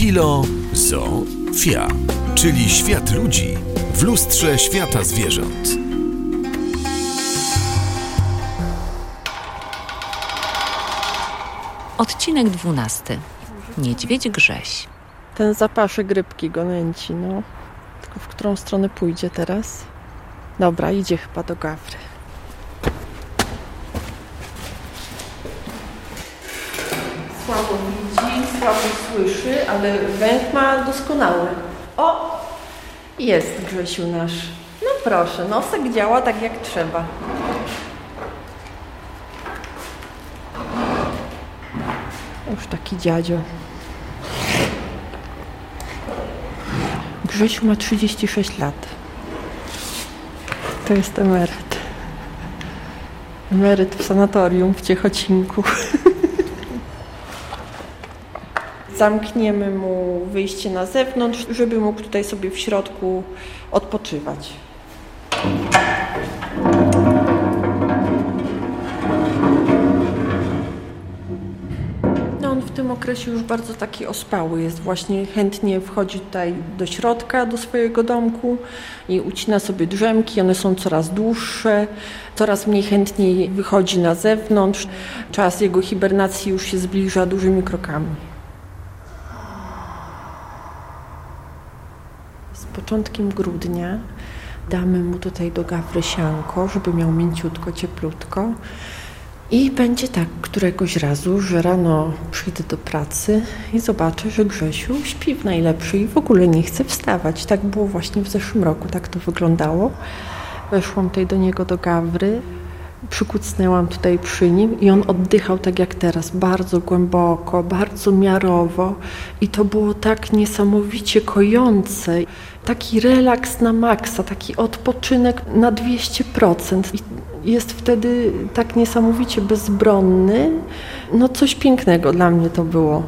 Filozofia, czyli świat ludzi w lustrze świata zwierząt. Odcinek 12. Niedźwiedź Grześ. Ten zapaszek rybki go nęci, no. Tylko w którą stronę pójdzie teraz? Dobra, idzie chyba do gawry. Słabo widzi, słabo słyszy, ale węch ma doskonały. O! Jest Grzesiu nasz. No proszę, nosek działa tak jak trzeba. Już taki dziadzio. Grzesiu ma 36 lat. To jest emeryt. Emeryt w sanatorium w Ciechocinku. Zamkniemy mu wyjście na zewnątrz, żeby mógł tutaj sobie w środku odpoczywać. W tym okresie już bardzo taki ospały jest. Właśnie chętnie wchodzi tutaj do środka, do swojego domku i ucina sobie drzemki. One są coraz dłuższe, coraz mniej chętniej wychodzi na zewnątrz. Czas jego hibernacji już się zbliża dużymi krokami. Z początkiem grudnia damy mu tutaj do gawry sianko, żeby miał mięciutko, cieplutko. I będzie tak któregoś razu, że rano przyjdę do pracy i zobaczę, że Grzesiu śpi w najlepszy i w ogóle nie chce wstawać. Tak było właśnie w zeszłym roku, tak to wyglądało. Weszłam tutaj do niego do gawry, przykucnęłam tutaj przy nim i on oddychał tak jak teraz, bardzo głęboko, bardzo miarowo i to było tak niesamowicie kojące. Taki relaks na maksa, taki odpoczynek na 200%. I jest wtedy tak niesamowicie bezbronny. No coś pięknego dla mnie to było.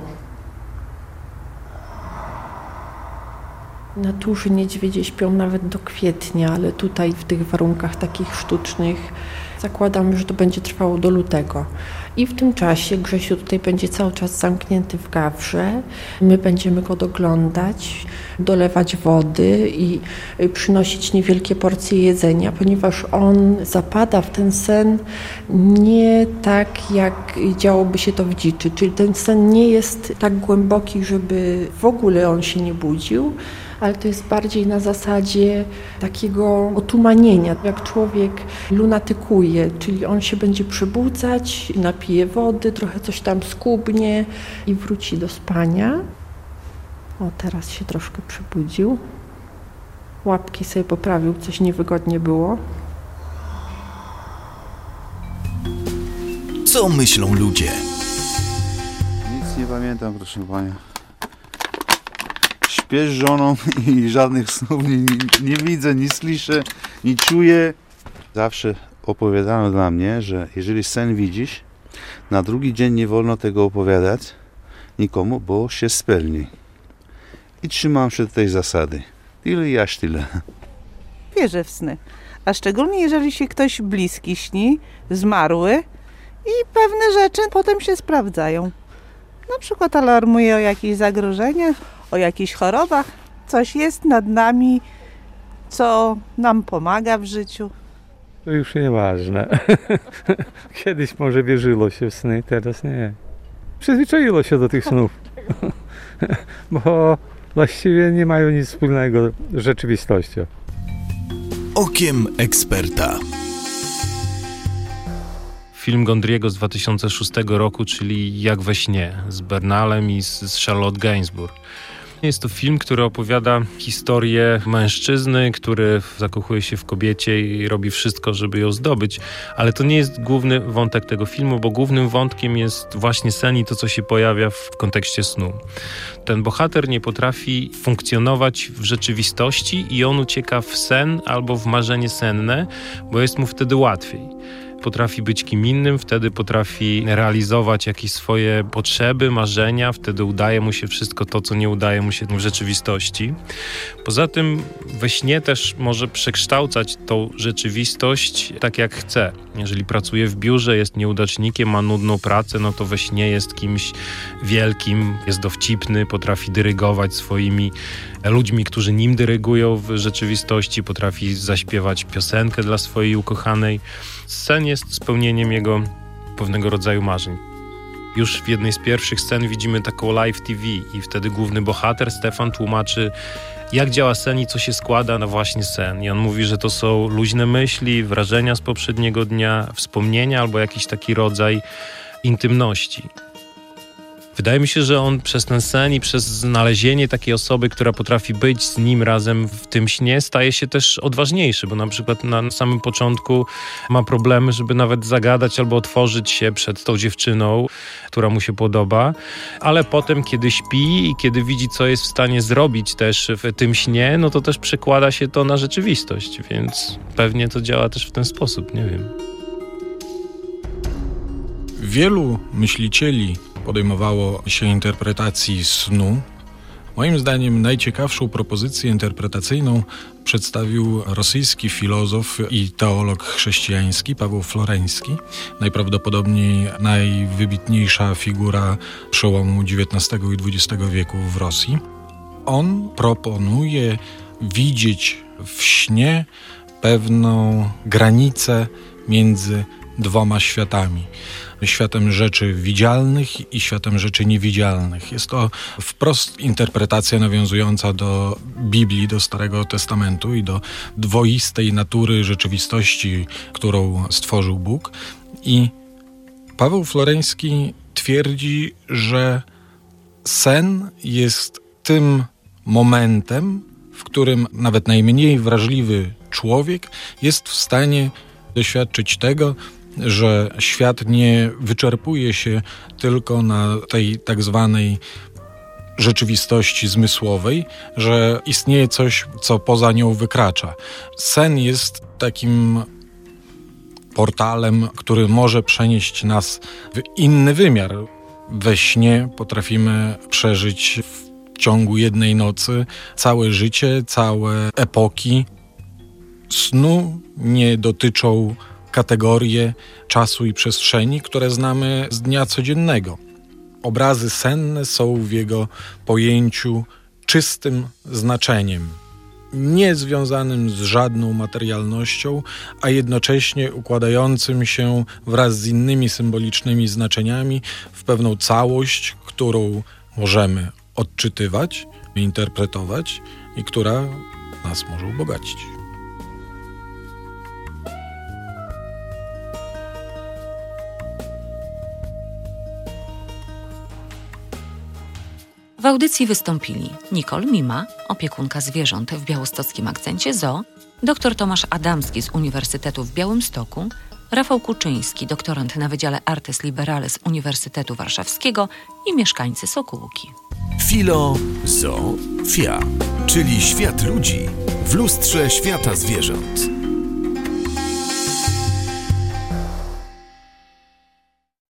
W naturze niedźwiedzie śpią nawet do kwietnia, ale tutaj w tych warunkach takich sztucznych zakładam, że to będzie trwało do lutego. I w tym czasie Grzesiu tutaj będzie cały czas zamknięty w gawrze. My będziemy go doglądać, dolewać wody i przynosić niewielkie porcje jedzenia, ponieważ on zapada w ten sen nie tak, jak działoby się to w dziczy. Czyli ten sen nie jest tak głęboki, żeby w ogóle on się nie budził, ale to jest bardziej na zasadzie takiego otumanienia, jak człowiek lunatykuje, czyli on się będzie przebudzać, napije wody, trochę coś tam skubnie i wróci do spania. O, teraz się troszkę przebudził. Łapki sobie poprawił, coś niewygodnie było. Co myślą ludzie? Nic nie pamiętam, proszę pana. Śpię z żoną i żadnych snów nie widzę, nie słyszę, nie czuję. Zawsze opowiadano dla mnie, że jeżeli sen widzisz, na drugi dzień nie wolno tego opowiadać nikomu, bo się spełni. I trzymam się tej zasady. Tyle i aż tyle. Wierzę w sny. A szczególnie jeżeli się ktoś bliski śni, zmarły i pewne rzeczy potem się sprawdzają. Na przykład alarmuje o jakichś zagrożeniach, o jakichś chorobach. Coś jest nad nami, co nam pomaga w życiu. To już nieważne. Kiedyś może wierzyło się w sny, teraz nie. Przyzwyczaiło się do tych snów. Bo właściwie nie mają nic wspólnego z rzeczywistością. Okiem eksperta. Film Gondry'ego z 2006 roku, czyli Jak we śnie, z Bernalem i z Charlotte Gainsbourg. Jest to film, który opowiada historię mężczyzny, który zakochuje się w kobiecie i robi wszystko, żeby ją zdobyć. Ale to nie jest główny wątek tego filmu, bo głównym wątkiem jest właśnie sen i to, co się pojawia w kontekście snu. Ten bohater nie potrafi funkcjonować w rzeczywistości i on ucieka w sen albo w marzenie senne, bo jest mu wtedy łatwiej. potrafi być kim innym, wtedy potrafi realizować jakieś swoje potrzeby, marzenia, wtedy udaje mu się wszystko to, co nie udaje mu się w rzeczywistości. Poza tym we śnie też może przekształcać tą rzeczywistość tak jak chce. Jeżeli pracuje w biurze, jest nieudacznikiem, ma nudną pracę, no to we śnie jest kimś wielkim, jest dowcipny, potrafi dyrygować swoimi ludźmi, którzy nim dyrygują w rzeczywistości, potrafi zaśpiewać piosenkę dla swojej ukochanej. Sen jest spełnieniem jego pewnego rodzaju marzeń. Już w jednej z pierwszych scen widzimy taką live TV i wtedy główny bohater, Stefan, tłumaczy, jak działa sen i co się składa na właśnie sen. I on mówi, że to są luźne myśli, wrażenia z poprzedniego dnia, wspomnienia albo jakiś taki rodzaj intymności. Wydaje mi się, że on przez ten sen i przez znalezienie takiej osoby, która potrafi być z nim razem w tym śnie, staje się też odważniejszy, bo na przykład na samym początku ma problemy, żeby nawet zagadać albo otworzyć się przed tą dziewczyną, która mu się podoba, ale potem, kiedy śpi i kiedy widzi, co jest w stanie zrobić też w tym śnie, no to też przekłada się to na rzeczywistość, więc pewnie to działa też w ten sposób, nie wiem. Wielu myślicieli podejmowało się interpretacji snu. Moim zdaniem najciekawszą propozycję interpretacyjną przedstawił rosyjski filozof i teolog chrześcijański Paweł Floreński, najprawdopodobniej najwybitniejsza figura przełomu XIX i XX wieku w Rosji. On proponuje widzieć w śnie pewną granicę między dwoma światami. Światem rzeczy widzialnych i światem rzeczy niewidzialnych. Jest to wprost interpretacja nawiązująca do Biblii, do Starego Testamentu i do dwoistej natury rzeczywistości, którą stworzył Bóg. I Paweł Floreński twierdzi, że sen jest tym momentem, w którym nawet najmniej wrażliwy człowiek jest w stanie doświadczyć tego, że świat nie wyczerpuje się tylko na tej tak zwanej rzeczywistości zmysłowej, że istnieje coś, co poza nią wykracza. Sen jest takim portalem, który może przenieść nas w inny wymiar. We śnie potrafimy przeżyć w ciągu jednej nocy całe życie, całe epoki. Snu nie dotyczą kategorie czasu i przestrzeni, które znamy z dnia codziennego. Obrazy senne są w jego pojęciu czystym znaczeniem, nie związanym z żadną materialnością, a jednocześnie układającym się wraz z innymi symbolicznymi znaczeniami w pewną całość, którą możemy odczytywać, interpretować i która nas może ubogacić. W audycji wystąpili Nicole Mima, opiekunka zwierząt w białostockim akcencie zoo, dr Tomasz Adamski z Uniwersytetu w Białymstoku, Rafał Kuczyński, doktorant na Wydziale Artes Liberales Uniwersytetu Warszawskiego i mieszkańcy Sokółki. Filozofia, czyli świat ludzi w lustrze świata zwierząt.